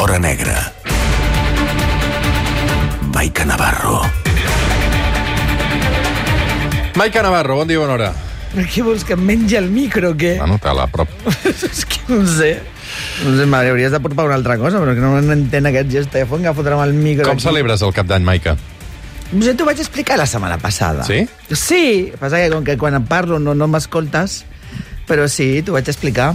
l'hora negra. Maica Navarro. Maica Navarro, bon dia, bona hora. Per què vols que em mengi el micro, o què? Bueno, te-la prop. És que no sé. No sé, madre, hauries de portar una altra cosa, però que no entenc aquest gest telefònic que fotre'm el micro. Com aquí. celebres el cap d'any, Maica? No sé, t'ho vaig explicar la setmana passada. Sí? Sí, passa que com que quan em parlo no m'escoltes, però sí, t'ho vaig explicar.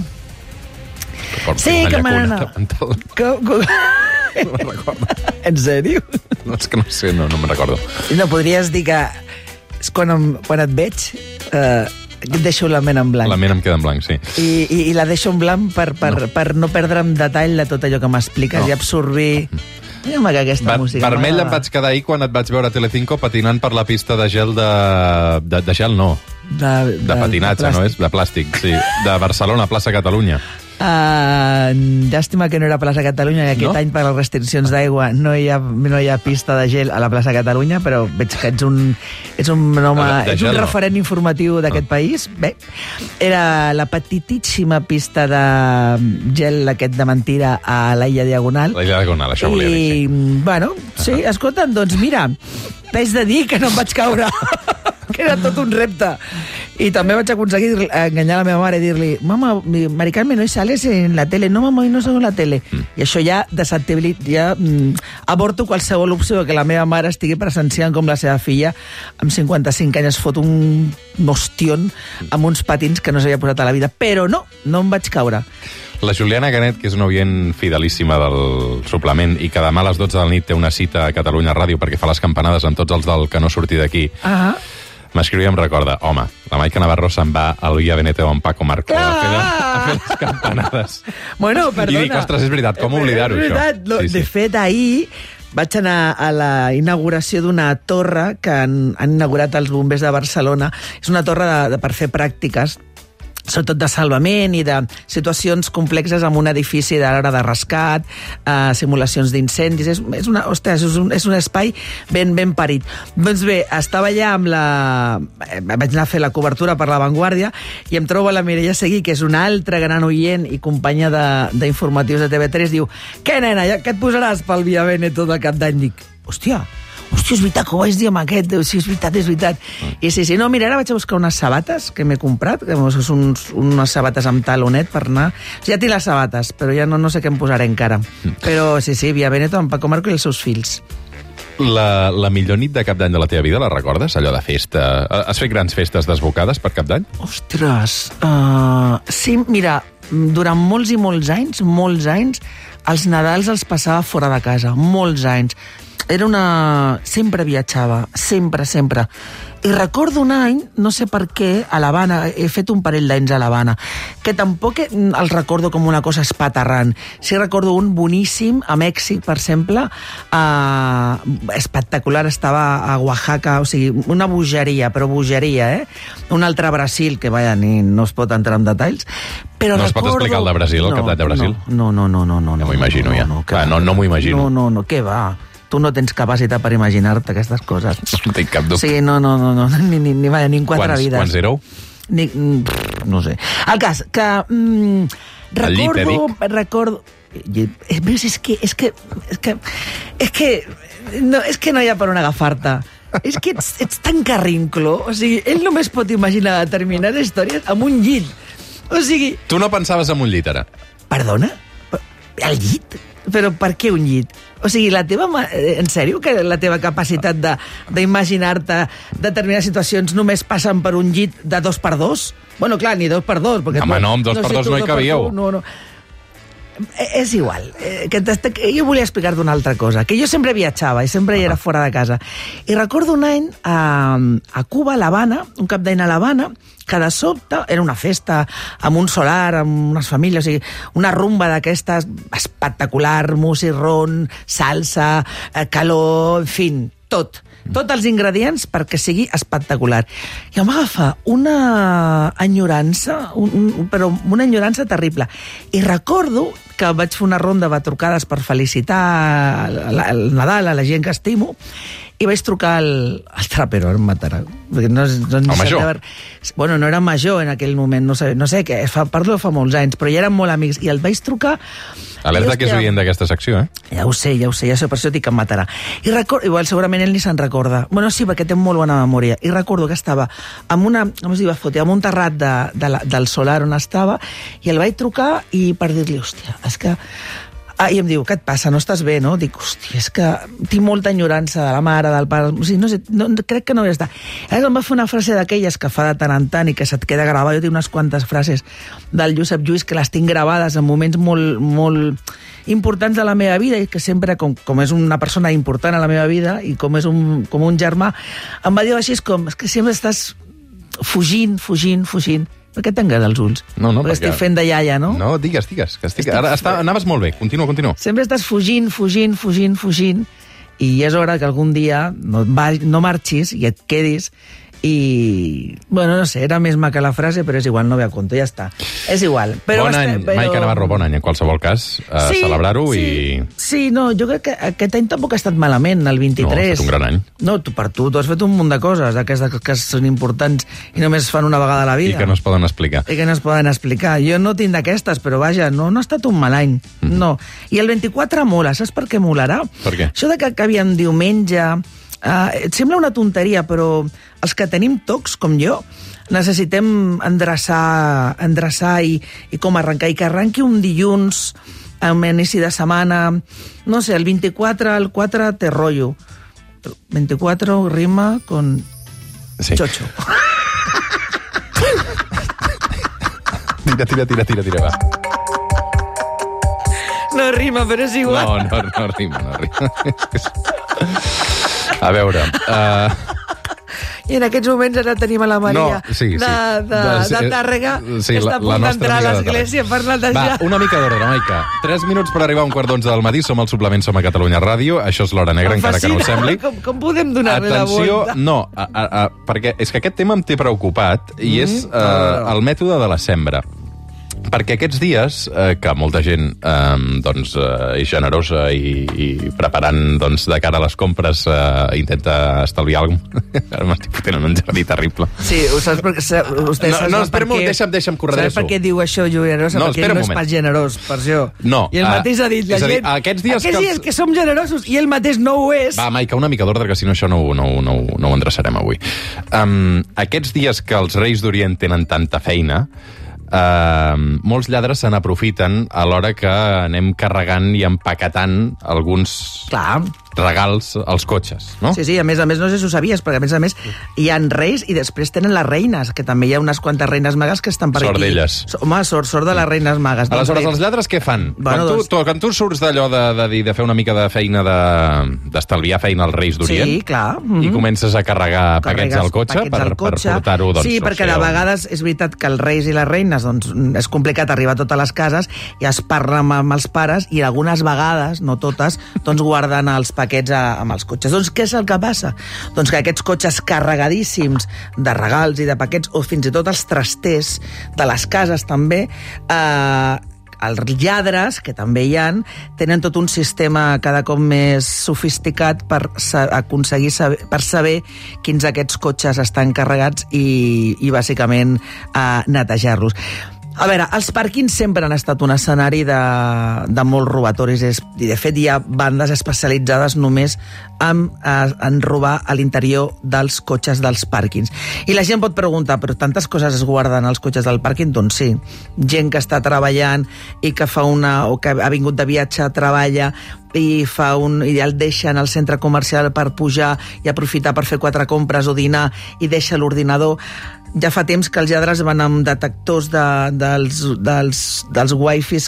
Sí, que m'agrada. No me'n recordo. En sèrio? No, és que no sé, no me'n recordo. No, podries dir que és quan et veig et deixo la ment en blanc. La ment em queda en blanc, sí. I la deixo en blanc per no perdre'm detall de tot allò que m'expliques i absorbir... Mira que aquesta música... Vermell em vaig quedar ahir quan et vaig veure a Telecinco patinant per la pista de gel de gel, no. De patinatge, no és? De plàstic, sí. De Barcelona, plaça Catalunya. Llàstima que no era plaça Catalunya, que aquest any per les restriccions d'aigua no hi ha pista de gel a la plaça Catalunya, però veig que ets un home, ets un referent informatiu d'aquest país. Bé, era la petitíssima pista de gel aquest de mentira a l'Illa Diagonal. L'Illa Diagonal, això volia dir. I, bueno, sí, escolta'm, doncs mira, t'haig de dir que no em vaig caure. Que era tot un repte. I també vaig aconseguir enganyar la meva mare i dir-li: mama, Mari Carmen, no sales en la tele. No, mama, no salgo en la tele. I això ja aborto qualsevol opció que la meva mare estigui presenciant com la seva filla amb 55 anys es fot un ostión amb uns patins que no s'havia posat a la vida. Però no em vaig caure. La Juliana Canet, que és una oient fidelíssima del suplement i que demà a les 12 de la nit té una cita a Catalunya Ràdio perquè fa les campanades amb tots els del que no surti d'aquí, m'escriu i em recorda: home, la Maica Navarro se'n va al Via Veneto amb Paco Marco a fer les campanades. Bueno, perdona. I dic, ostres, és veritat, com oblidar-ho, això? De fet, ahir vaig anar a la inauguració d'una torre que han inaugurat els bombers de Barcelona. És una torre per fer pràctiques, sobretot de salvament i de situacions complexes amb un edifici de l'hora de rescat, simulacions d'incendis. És un espai ben parit. Doncs bé, estava allà vaig anar a fer la cobertura per La Vanguardia i em trobo a la Mireia Seguí, que és una altra gran oient i companya d'informatius de TV3, diu: què, nena, què et posaràs pel Via Veneto de cap d'any? Dic: hòstia, és veritat, que ho vaig dir amb aquest. Sí, és veritat. I sí, no, mira, ara vaig a buscar unes sabates que m'he comprat, que són unes sabates amb talonet per anar. Ja tinc les sabates, però ja no sé què em posaré encara. Però sí, Via Veneto amb Paco Marco i els seus fills. La millor nit de cap d'any de la teva vida, la recordes? Allò de festa... Has fet grans festes desbocades per cap d'any? Ostres, sí, mira, durant molts i molts anys, els Nadals els passava fora de casa, molts anys. Sempre viatjava, sempre. I recordo un any, no sé per què, a l'Havana, he fet un parell d'anys a l'Havana, que tampoc els recordo com una cosa espaterrant. Sí recordo un boníssim, a Mèxic, per exemple, espectacular, estava a Oaxaca, o sigui, una bogeria, un altre a Brasil, que no es pot entrar en detalls, però no es pot explicar el de Brasil, el cap d'any de Brasil? No. No m'ho imagino, ja. No m'ho imagino. No, què va? Tu no tens capacitat per imaginar-te aquestes coses. No tinc cap dubte. Sí, no, ni en 4 vides. Quants éreu? No sé. El cas, que recordo... És que no hi ha per on agafar-te. És que ets tan carrinclo. O sigui, ell només pot imaginar determinades històries amb un llit. O sigui... Tu no pensaves en un llit, ara? Perdona? El llit? Però per què un llit? O sigui, en sèrio que la teva capacitat d'imaginar-te determinades situacions només passen per un llit de 2x2? Bueno, clar, ni 2x2. Home, no, amb 2x2 no hi cabíeu. No. És igual. Jo volia explicar-te una altra cosa, que jo sempre viatjava i sempre era fora de casa. I recordo un any a Cuba, a l'Havana, un cap d'any a l'Havana, que de sobte era una festa amb un solar, amb unes famílies, o sigui, una rumba d'aquestes espectacular, músic, ron, salsa, calor, en fi, tot. Tots els ingredients perquè sigui espectacular. I em va agafar una enyorança, però una enyorança terrible. I recordo que vaig fer una ronda de trucades per felicitar el Nadal a la gent que estimo, i vaig trucar al trapero, em matarà. Major? Bueno, no era major en aquell moment, no sé què, parlo de fa molts anys, però ja érem molt amics, i el vaig trucar... Alerta que és oient d'aquesta secció, eh? Ja ho sé, per això dic que em matarà. I recordo, igual segurament ell ni se'n recorda. Bueno, sí, perquè té molt bona memòria. I recordo que estava amb un terrat del solar on estava, i el vaig trucar i per dir-li, hòstia, és que... I em diu, què et passa? No estàs bé, no? Dic, hòstia, és que tinc molta enyorança de la mare, del pare... O sigui, no sé, crec que no hi està. Llavors em va fer una frase d'aquelles que fa de tant en tant i que se't queda gravada. Jo tinc unes quantes frases del Josep Lluís que les tinc gravades en moments molt, molt importants de la meva vida i que sempre, com és una persona important a la meva vida i com és com un germà, em va dir així com, és que sempre estàs fugint. Per què tanques els ulls? No, perquè estic fent de iaia, no? No, digues, que estic... Ara anaves molt bé, continua. Sempre estàs fugint, i és hora que algun dia no marxis i et quedis i... Bueno, no sé, era més maca la frase, però és igual, no ve a compte, ja està. És igual. Bon any, Maica Navarro, bon any, en qualsevol cas, celebrar-ho i... Sí, no, jo crec que aquest any tampoc ha estat malament, el 23. No, ha estat un gran any. No, tu has fet un munt de coses, aquestes que són importants i només es fan una vegada a la vida. I que no es poden explicar. Jo no tinc d'aquestes, però vaja, no ha estat un mal any, no. I el 24 mola, saps per què molarà? Per què? Això de que acabi en diumenge... et sembla una tonteria, però els que tenim tocs, com jo, necessitem endreçar i com arrencar, i que arrenqui un dilluns amb inici de setmana, no sé, el 24, el 4 té rotllo. 24 rima con chocho. Tira, va. No rima, però és igual. No rima. A veure... I en aquests moments ara tenim a la Maria de Tàrrega, que està a punt d'entrar a l'església per netejar. Va, una mica d'ordre, Maica. 3 minuts per arribar a 1:15 del matí. Som al suplement, som a Catalunya Ràdio. Això és l'Hora Negra, encara que no ho sembli. Com podem donar-li la volta? No, perquè és que aquest tema em té preocupat i és el mètode de la sembra. Perquè aquests dies, que molta gent és generosa i preparant de cara a les compres intenta estalviar alguna cosa. Ara m'estic fotent en un jardí terrible. Sí, ho saps perquè... No, espera-me, deixa'm corredreço. Saps per què diu això, generosa? Perquè ell no és pas generós, per això. No. I el mateix ha dit la gent. Aquests dies que som generosos i ell mateix no ho és. Va, Maica, una mica d'ordre, que si no això no ho endreçarem avui. Aquests dies que els Reis d'Orient tenen tanta feina... molts lladres se n'aprofiten a l'hora que anem carregant i empaquetant alguns regals als cotxes, no? Sí, a més no sé si ho sabies, perquè a més hi ha reis i després tenen les reines, que també hi ha unes quantes reines magues que estan per aquí. Sort d'elles. Home, sort de les reines magues. Aleshores, els lladres què fan? Quan tu surts d'allò de fer una mica de feina, d'estalviar feina als Reis d'Orient, sí, clar. I comences a carregar paquets al cotxe per portar-ho... Sí, perquè de vegades és veritat que els reis i les reines és complicat arribar a totes les cases i es parla amb els pares i algunes vegades, no totes, guarden els paquets amb els cotxes. Doncs què és el que passa? Doncs que aquests cotxes carregadíssims de regals i de paquets, o fins i tot els trasters de les cases també, els lladres, que també hi ha, tenen tot un sistema cada cop més sofisticat per saber quins d'aquests cotxes estan carregats i bàsicament netejar-los. A veure, els pàrquings sempre han estat un escenari de molts robatoris i de fet hi ha bandes especialitzades només en robar a l'interior dels cotxes dels pàrquings. I la gent pot preguntar, però tantes coses es guarden als cotxes del pàrquing? Doncs sí. Gent que està treballant i que o que ha vingut de viatge, treballa i el deixa en el centre comercial per pujar i aprofitar per fer 4 compres o dinar i deixa l'ordinador. Ja fa temps que els lladres van amb detectors dels wifis,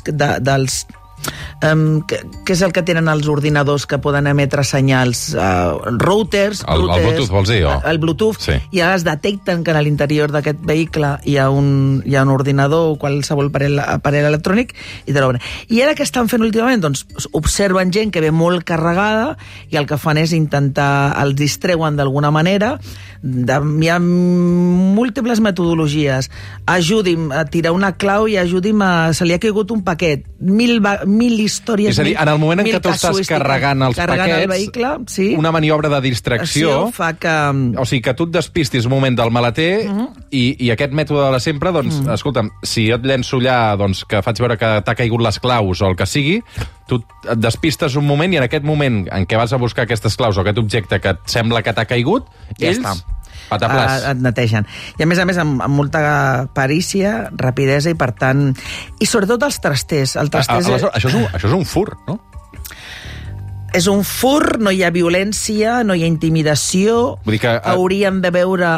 què és el que tenen els ordinadors que poden emetre senyals? Routers. El Bluetooth, vols dir? El Bluetooth. Sí. I ara es detecten que a l'interior d'aquest vehicle hi ha un ordinador o qualsevol aparell electrònic i te l'obren. I ara què estan fent últimament? Doncs observen gent que ve molt carregada i el que fan és intentar, els distreuen d'alguna manera. Hi ha múltiples metodologies. Ajudi'm a tirar una clau i ajudi'm se li ha caigut un paquet. mil històries. És a dir, en el moment en què tu estàs carregant els paquets, el vehicle, sí, una maniobra de distracció fa que... O sigui, que tu et despistis un moment del maleter i aquest mètode de sempre, doncs, escolta'm, si jo et llenço allà, doncs, que faig veure que t'ha caigut les claus o el que sigui, tu et despistes un moment i en aquest moment en què vas a buscar aquestes claus o aquest objecte que et sembla que t'ha caigut, ja ells... està. Et netegen. I a més, amb molta perícia, rapidesa i, per tant... I sobretot els trasters. Això és un fur, no? És un fur, no hi ha violència, no hi ha intimidació. Vull dir que... Hauríem de veure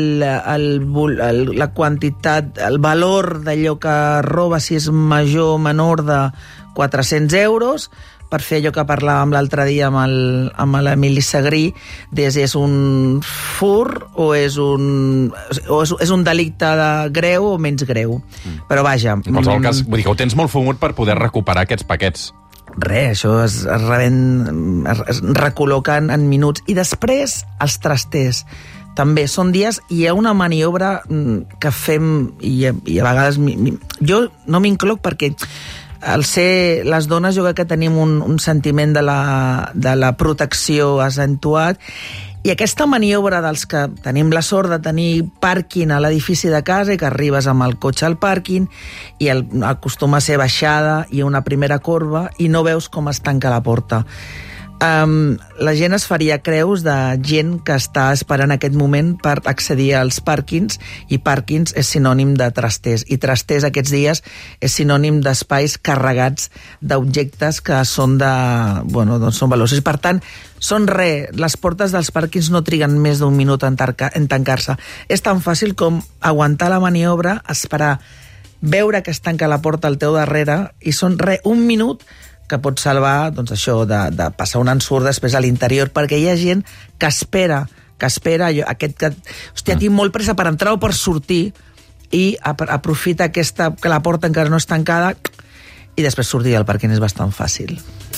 la quantitat, el valor d'allò que roba, si és major o menor de 400 euros, per fer allò que parlàvem l'altre dia amb l'Emili Sagrí, de si és un fur o és un delicte greu o menys greu. Però vaja... En qualsevol cas, vull dir que ho tens molt fumut per poder recuperar aquests paquets. Això es recol·loquen en minuts. I després, els trasters. També són dies, i hi ha una maniobra que fem, i a vegades... Jo no m'incloc perquè... Al ser les dones, jo crec que tenim un sentiment de la protecció accentuat, i aquesta maniobra dels que tenim la sort de tenir pàrquing a l'edifici de casa i que arribes amb el cotxe al pàrquing i acostuma a ser baixada i una primera corba i no veus com es tanca la porta. La gent es faria creus de gent que està esperant aquest moment per accedir als pàrquings, i pàrquings és sinònim de trasters, i trasters aquests dies és sinònim d'espais carregats d'objectes que són són valors. Per tant, les portes dels pàrquings no triguen més d'un minut en tancar-se. És tan fàcil com aguantar la maniobra, esperar, veure que es tanca la porta al teu darrere, i són un minut que pot salvar, doncs, això de passar un ensurt després a l'interior, perquè hi ha gent que espera, hòstia, tinc molt pressa per entrar o per sortir, i aprofita que la porta encara no és tancada, i després sortir del pàrquing és bastant fàcil.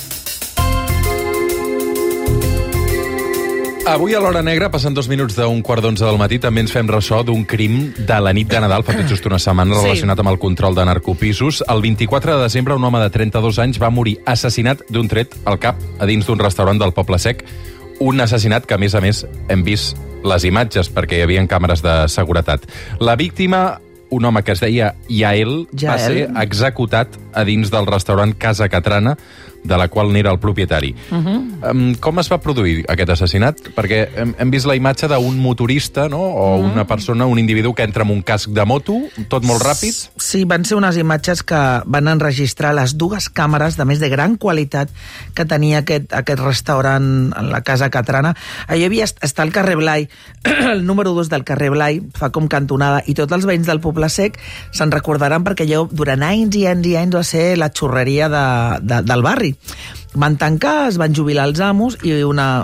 Avui a l'Hora Negra, passant 2 minuts d'un 10:45 del matí, també ens fem ressò d'un crim de la nit de Nadal, fa tot just una setmana, relacionat amb el control de narcopisos. El 24 de desembre, un home de 32 anys va morir assassinat d'un tret al cap a dins d'un restaurant del Poble Sec. Un assassinat que, a més, hem vist les imatges perquè hi havia càmeres de seguretat. La víctima, un home que es deia Yael, va ser executat a dins del restaurant Casa Catrana, de la qual n'era el propietari. Com es va produir aquest assassinat? Perquè hem vist la imatge d'un motorista, no? O una persona, un individu que entra amb un casc de moto, tot molt ràpid. Sí, van ser unes imatges que van enregistrar les 2 càmeres de més de gran qualitat que tenia aquest restaurant en la Casa Catrana. Allà està el carrer Blai, el número 2 del carrer Blai, fa com cantonada, i tots els veïns del Poble Sec se'n recordaran perquè allò durant anys i anys i anys va ser la xurreria del barri. Van tancar, es van jubilar els amos, i una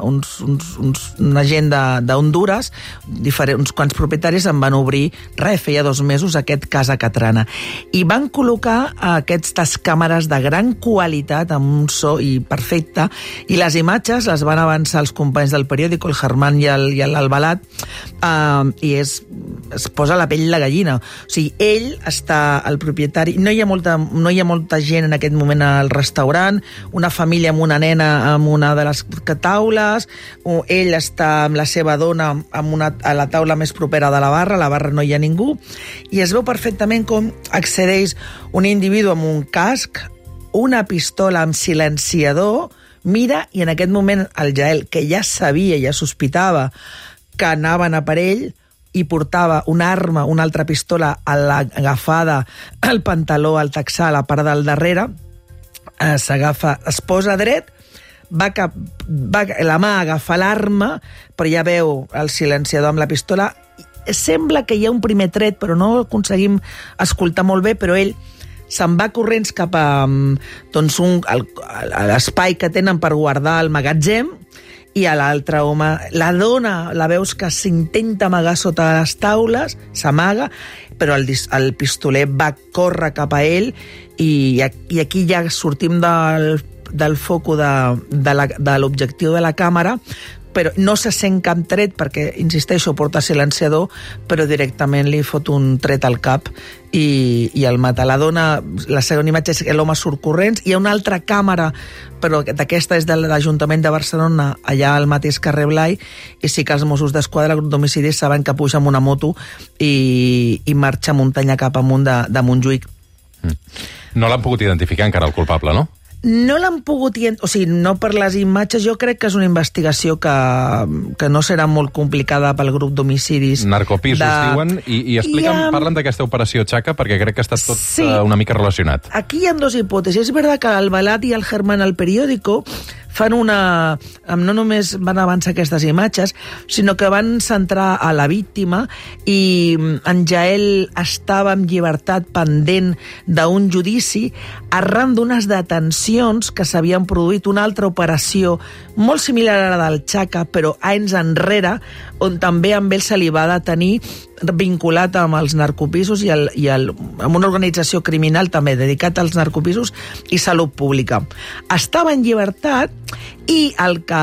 gent d'Honduras, uns quants propietaris, en van obrir, feia 2 mesos, aquest Casa Catrana. I van col·locar aquestes càmeres de gran qualitat, amb un so perfecte, i les imatges les van avançar els companys del periòdico, el Germán i l'Albalat, i es posa la pell de gallina. O sigui, ell està, el propietari, no hi ha molta gent en aquest moment al restaurant, una família amb una nena amb una de les taules, ell està amb la seva dona a la taula més propera de la barra no hi ha ningú, i es veu perfectament com accedeix un individu amb un casc, una pistola amb silenciador, mira, i en aquest moment el Yael, que ja sabia, ja sospitava que anaven a per ell, i portava una arma, una altra pistola agafada al pantaló, al texà, a la part del darrere, es posa dret, va la mà a agafar l'arma, però ja veu el silenciador amb la pistola. Sembla que hi ha un primer tret, però no aconseguim escoltar molt bé, però ell se'n va corrents cap a l'espai que tenen per guardar el magatzem, i a l'altre home, la dona, la veus que s'intenta amagar sota les taules, s'amaga, però el pistoler va córrer cap a ell, i aquí ja sortim del foco de l'objectiu de la càmera, però no se sent cap tret perquè, insisteixo, porta silenciador, però directament li fot un tret al cap i el mata. La segona imatge és que l'home surt corrents. Hi ha una altra càmera, però d'aquesta és de l'Ajuntament de Barcelona, allà al mateix carrer Blai, i sí que els Mossos d'Esquadra, el grup d'homicidis, saben que puja amb una moto i marxa muntanya cap amunt de Montjuïc. No l'han pogut identificar encara el culpable, no? No l'han pogut... O sigui, no per les imatges. Jo crec que és una investigació que no serà molt complicada pel grup d'homicidis. Narcopisos, diuen, i expliquen, parlen d'aquesta operació Chaca, perquè crec que està tot una mica relacionat. Aquí hi ha dos hipòtesis. És veritat que el Balat i el Germán al periòdico fan una... No només van avançar aquestes imatges, sinó que van centrar a la víctima i en Jael estava en llibertat pendent d'un judici arran d'unes detencions que s'havien produït, una altra operació molt similar a la del Chaca, però anys enrere, on també amb ell se li va detenir vinculat amb els narcopisos i amb una organització criminal també dedicat als narcopisos i salut pública. Estava en llibertat i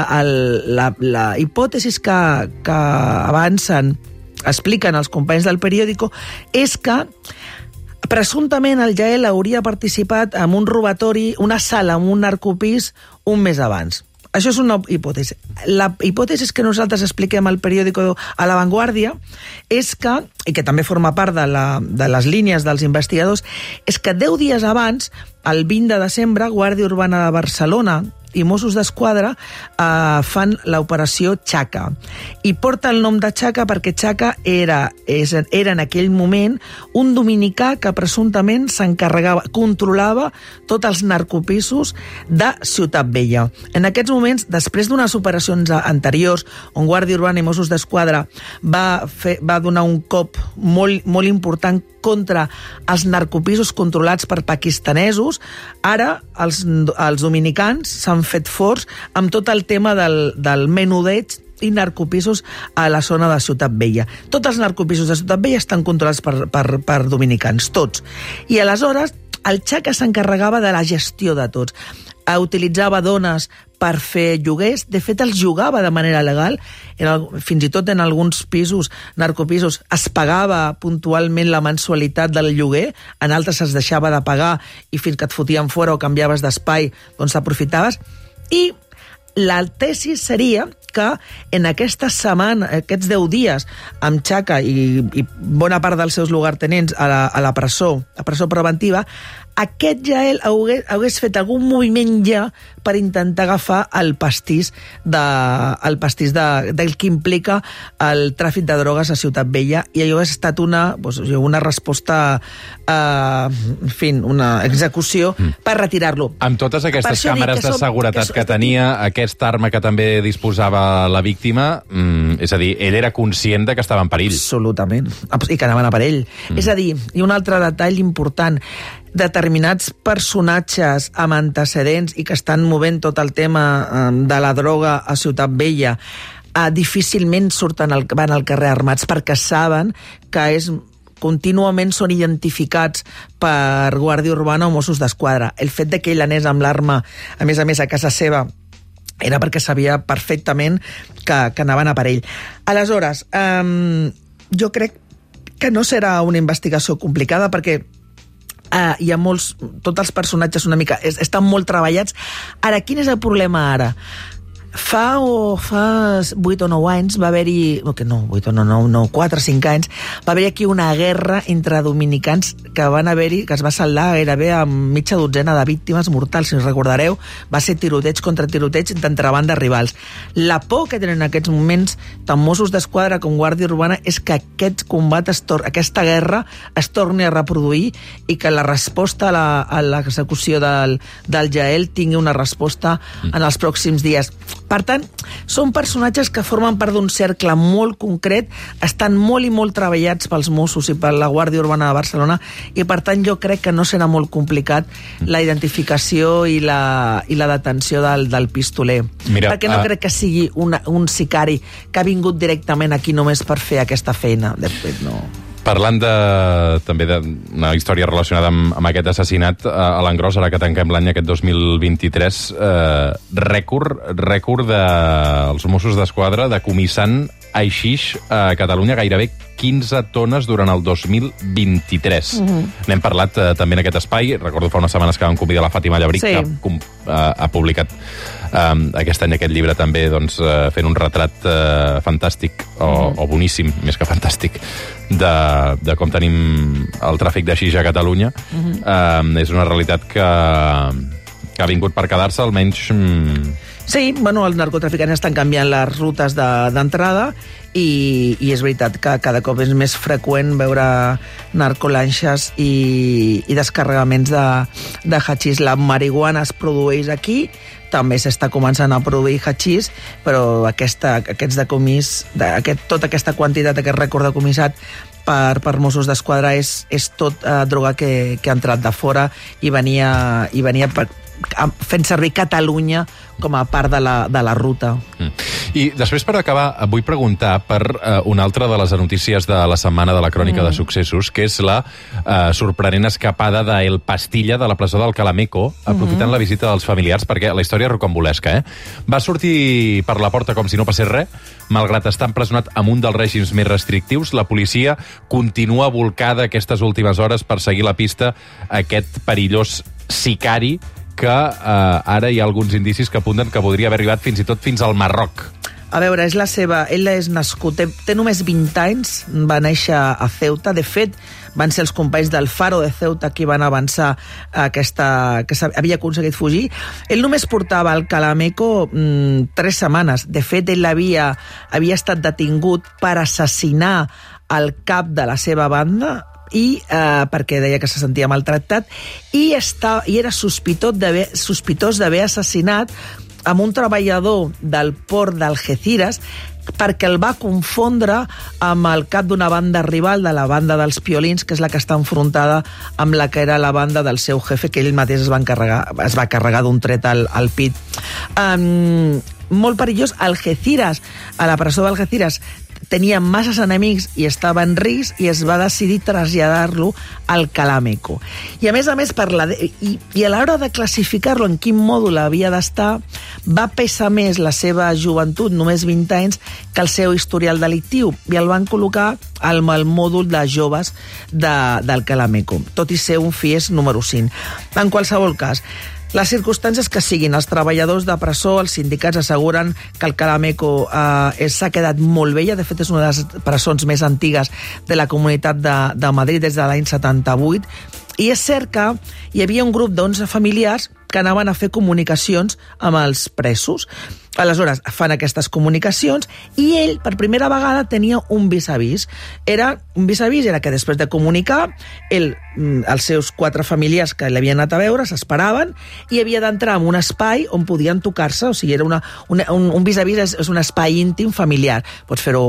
la hipòtesi que avancen, expliquen els companys del periòdico, és que presumptament el Jael hauria participat en un robatori, una sala en un narcopís un mes abans. Això és una hipòtesi. La hipòtesi que nosaltres expliquem al periòdico a La Vanguardia és que, i que també forma part de les línies dels investigadors, és que 10 dies abans, el 20 de desembre, Guàrdia Urbana de Barcelona i Mossos d'Esquadra fan l'operació Chaca. I porta el nom de Chaca perquè Chaca era en aquell moment un dominicà que presumptament s'encarregava, controlava tots els narcopisos de Ciutat Vella. En aquests moments, després d'unes operacions anteriors, on Guàrdia Urbana i Mossos d'Esquadra va donar un cop molt, molt important contra els narcopisos controlats per pakistanesos, ara els dominicans s'han fet forts amb tot el tema del menudeig i narcopisos a la zona de Ciutat Vella. Tots els narcopisos de Ciutat Vella estan controlats per dominicans, tots. I aleshores el Chaca s'encarregava de la gestió de tots. Utilitzava dones per fer lloguers, de fet els jugava de manera legal, fins i tot en alguns pisos, narcopisos, es pagava puntualment la mensualitat del lloguer, en altres es deixava de pagar i fins que et fotien fora o canviaves d'espai, doncs t'aprofitaves. I la tesi seria que en aquesta setmana, aquests 10 dies, amb Chaca i bona part dels seus lugartenents a la presó preventiva, aquest Jael hagués fet algun moviment ja per intentar agafar el pastís del que implica el tràfic de drogues a Ciutat Vella, i allò ha estat una resposta, una execució per retirar-lo. Amb totes aquestes càmeres de seguretat que tenia, aquesta arma que també disposava la víctima, és a dir, ell era conscient de que estava en perill. Absolutament, i que anaven a per ell. És a dir, i un altre detall important, determinats personatges amb antecedents i que estan movent tot el tema de la droga a Ciutat Vella difícilment van al carrer armats perquè saben que contínuament són identificats per Guàrdia Urbana o Mossos d'Esquadra. El fet de que ell anés amb l'arma, a més a casa seva, era perquè sabia perfectament que anaven a per ell. Aleshores, jo crec que no serà una investigació complicada perquè hi ha tots els personatges una mica estan molt treballats. Ara, quin és el problema ara? Fa 8 o 9 anys va haver-hi, 4 o 5 anys, va haver-hi aquí una guerra entre dominicans que es va saldar gairebé amb mitja dotzena de víctimes mortals, si us recordareu. Va ser tiroteig contra tiroteig d'entre bandes rivals. La por que tenen en aquests moments tant Mossos d'Esquadra com Guàrdia Urbana és que aquest combat, aquesta guerra es torni a reproduir i que la resposta a l'execució del Jael tingui una resposta en els pròxims dies. Per tant, són personatges que formen part d'un cercle molt concret, estan molt i molt treballats pels Mossos i per la Guàrdia Urbana de Barcelona, i per tant jo crec que no serà molt complicat la identificació i la detenció del pistoler. Mira, perquè no crec que sigui un sicari que ha vingut directament aquí només per fer aquesta feina. De fet, no. Parlant també d'una història relacionada amb aquest assassinat, a l'engròs, ara que tanquem l'any aquest 2023, rècord dels Mossos d'Esquadra decomissant haixix a Catalunya, gairebé 15 tones durant el 2023. N'hem parlat també en aquest espai. Recordo fa unes setmanes que vam convidar la Fàtima Llabric, que ha publicat aquest any aquest llibre també, fent un retrat fantàstic, o boníssim, més que fantàstic, de com tenim el tràfic d'haixix a Catalunya. És una realitat que ha vingut per quedar-se, almenys... Sí, els narcotraficants estan canviant les rutes d'entrada i és veritat que cada cop és més freqüent veure narcolanxes i descarregaments de hachís. La marihuana es produeix aquí, també s'està començant a produir hachís, però aquests decomís, tota aquesta quantitat, aquest rècord decomissat per Mossos d'Esquadra és tot droga que ha entrat de fora i venia fent servir Catalunya com a part de la ruta. I després, per acabar, vull preguntar per una altra de les notícies de la setmana de la Crònica de Successos, que és la sorprenent escapada d'El Pastilla de la presó del Calameco, aprofitant la visita dels familiars, perquè la història és rocambolesca, Va sortir per la porta com si no passés res, malgrat estar empresonat amb un dels règims més restrictius. La policia continua volcada aquestes últimes hores per seguir la pista a aquest perillós sicari que ara hi ha alguns indicis que apunten que podria haver arribat fins i tot fins al Marroc. A veure, ell és nascut, té només 20 anys, va néixer a Ceuta. De fet, van ser els companys del Faro de Ceuta qui van avançar que havia aconseguit fugir. Ell només portava al Calameco 3 setmanes. De fet, ell havia estat detingut per assassinar el cap de la seva banda, perquè deia que se sentia maltractat, i era sospitós d'haver assassinat amb un treballador del port d'Algeciras, perquè el va confondre amb el cap d'una banda rival, de la banda dels Piolins, que és la que està enfrontada amb la que era la banda del seu jefe, que ell mateix es va carregar d'un tret al pit. Molt perillós. Algeciras, a la presó d'Algeciras, tenia masses enemics i estava en risc, i es va decidir traslladar-lo al Calameco. I a més, i a l'hora de classificar-lo en quin mòdul havia d'estar, va pesar més la seva joventut, només 20 anys, que el seu historial delictiu, i el van col·locar al mòdul de joves del Calameco, tot i ser un FIES número 5. En qualsevol cas, les circumstàncies que siguin, els treballadors de presó, els sindicats asseguren que el Calameco s'ha quedat molt vella. De fet, és una de les presons més antigues de la Comunitat de Madrid des de l'any 78. I és cert que hi havia un grup d'11 familiars que anaven a fer comunicacions amb els presos. Aleshores, fan aquestes comunicacions i ell, per primera vegada, tenia un vis-a-vis. Un vis-a-vis era que després de comunicar, els seus 4 familiars que l'havien anat a veure s'esperaven i havia d'entrar en un espai on podien tocar-se. O sigui, era un vis-a-vis és un espai íntim familiar. Pots fer-ho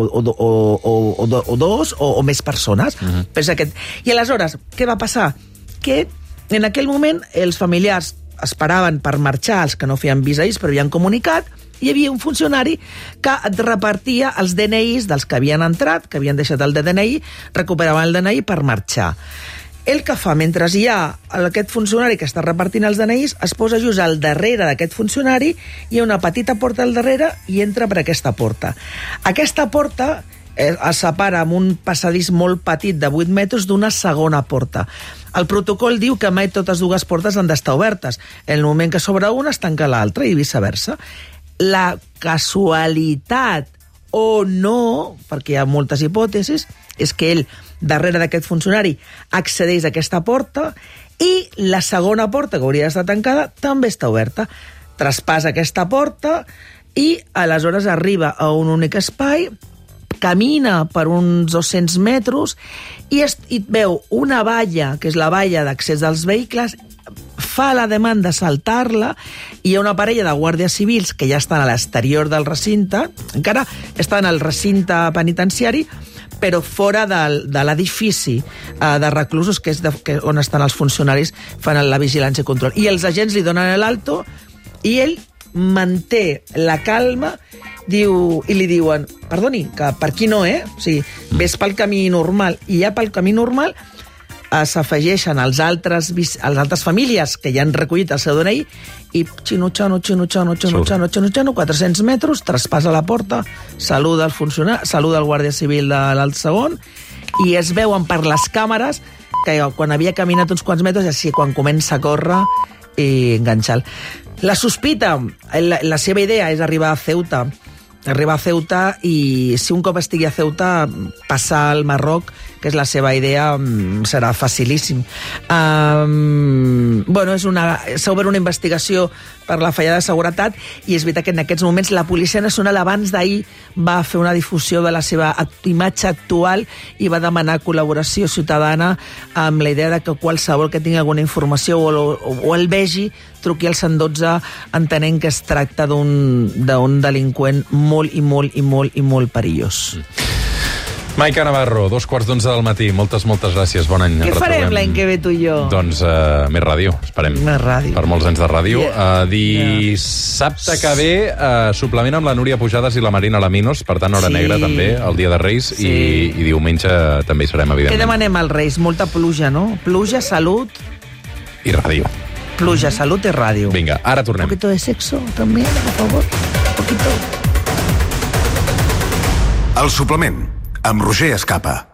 o dos o més persones. I aleshores, què va passar? Que en aquell moment els familiars esperaven per marxar, els que no feien vis-a-vis però havien comunicat, hi havia un funcionari que et repartia els DNIs dels que havien entrat, que havien deixat el DNI, recuperaven el DNI per marxar. El que fa, mentre hi ha aquest funcionari que està repartint els DNIs, es posa just al darrere d'aquest funcionari, hi ha una petita porta al darrere i entra per aquesta porta. Aquesta porta es separa amb un passadís molt petit de 8 metres d'una segona porta. El protocol diu que mai totes dues portes han d'estar obertes. En el moment que s'obre una, es tanca l'altra i viceversa. La casualitat o no, perquè hi ha moltes hipòtesis, és que ell, darrere d'aquest funcionari, accedeix a aquesta porta i la segona porta, que hauria d'estar tancada, també està oberta. Traspassa aquesta porta i aleshores arriba a un únic espai, camina per uns 200 metres i veu una valla, que és la valla d'accés dels vehicles, fa la demanda de saltar-la i hi ha una parella de guàrdies civils que ja estan a l'exterior del recinte, encara estan al recinte penitenciari, però fora de l'edifici de reclusos, que és on estan els funcionaris fan la vigilància i control. I els agents li donen l'alto i ell manté la calma, diu, i li diuen, perdoni, que per aquí no, O sigui, ves pel camí normal, i ja pel camí normal s'afegeixen les altres famílies que ja han recollit el seu DNI i xinutxano, 400 metres, traspassa la porta, saluda el funcionari, saluda el guàrdia civil de l'alt segon i es veuen per les càmeres que quan havia caminat uns quants metres, així quan comença a córrer i enganxar. La sospita, la seva idea és arribar a Ceuta, i si un cop estigui a Ceuta passar al Marroc, que és la seva idea, serà facilíssim. S'ha obert una investigació per la fallada de seguretat i és veritat que en aquests moments la Policia Nacional abans d'ahir va fer una difusió de la seva imatge actual i va demanar col·laboració ciutadana amb la idea de que qualsevol que tingui alguna informació o el vegi truqui al 112 entenent que es tracta d'un delinqüent molt perillós. Maica Navarro, 2:15 del matí. Moltes gràcies. Bon any. Què farem l'any que ve tu i jo? Doncs més ràdio, esperem. Més ràdio. Per molts anys de ràdio. Dissabte que ve, suplement amb la Núria Pujades i la Marina Laminos, per tant, hora negra també, el dia de Reis, i diumenge també hi serem, evidentment. Què demanem als Reis? Molta pluja, no? Pluja, salut... I ràdio. Pluja, salut i ràdio. Vinga, ara tornem. Un poquito de sexo, també, por favor. Un poquito. El suplement, amb Roger Escapa.